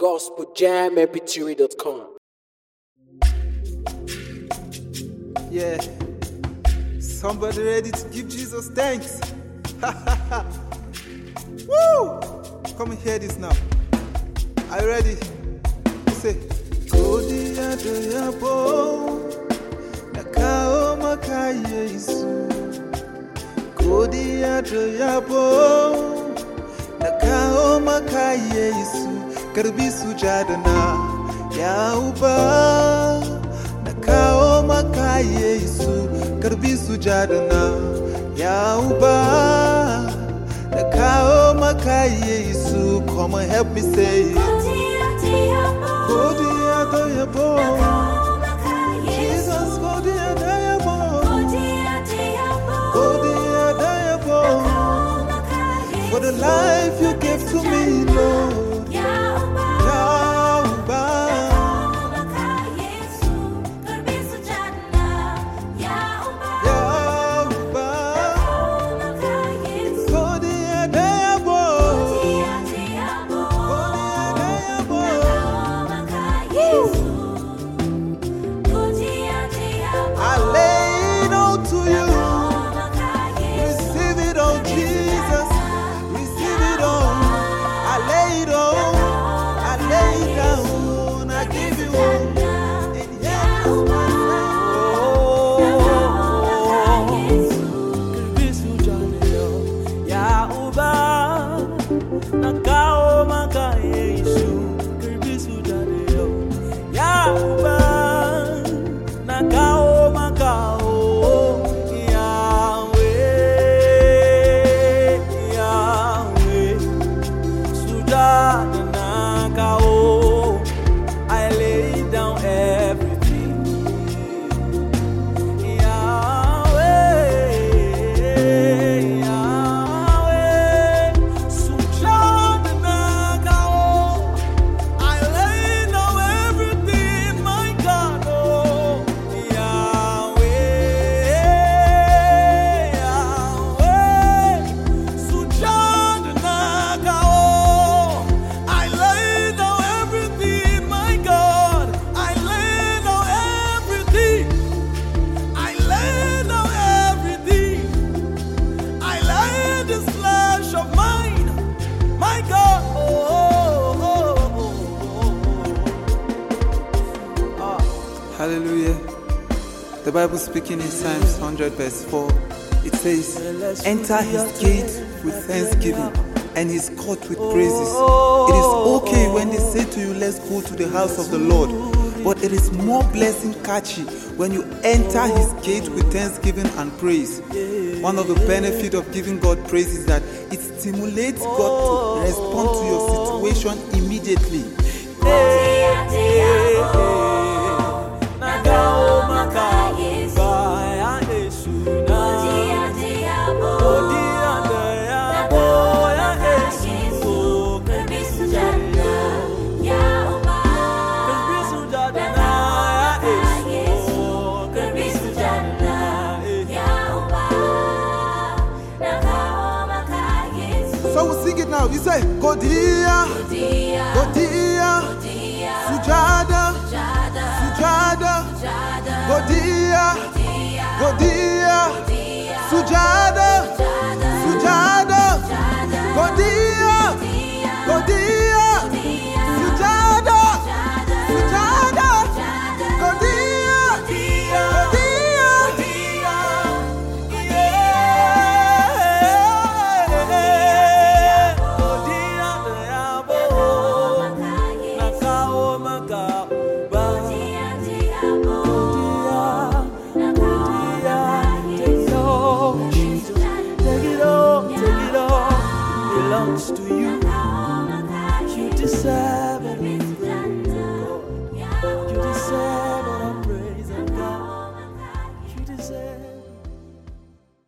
gospeljammpg.com. Yeah. Somebody ready to give Jesus thanks? Woo! Come and hear this now. Are you ready? Say, Kodia doyabo, nakao makaye isu. Kodia doyabo, nakao makaye isu. Karbi sujadana, yauba. Nakao makaye isu. Karbi sujadana, yauba. Nakao makaye isu. Come and help me say. Kodia doyabo, Jesus Kodia doyabo, Kodia doyabo, for the life you gave to me, Lord. Yauba, Yauba, Kodia doyabo, I lay it all to you. Receive it all, Jesus. Receive it all. I lay it all. I lay it down. I give you all. And yes, I lay down everything. Yahweh, Yahweh, Sujadanakao. I lay down everything, my God. Oh, Yahweh, Yahweh, Sujadanakao. I lay down everything, my God. I lay down everything. I lay down everything. I lay this flesh of mine, my God. hallelujah. The Bible speaking in Psalms 100 verse 4, it says, enter his gate with thanksgiving and his court with praises. It is okay when they say to you, let's go to the house of the Lord. But it is more blessing catchy when you enter his gate with thanksgiving and praise. One of the benefits of giving God praise is that it stimulates God to respond to your situation immediately. So we sing it now. You say, Kodia, Kodia, Sujada, Sujada, Kodia, Kodia, Sujada.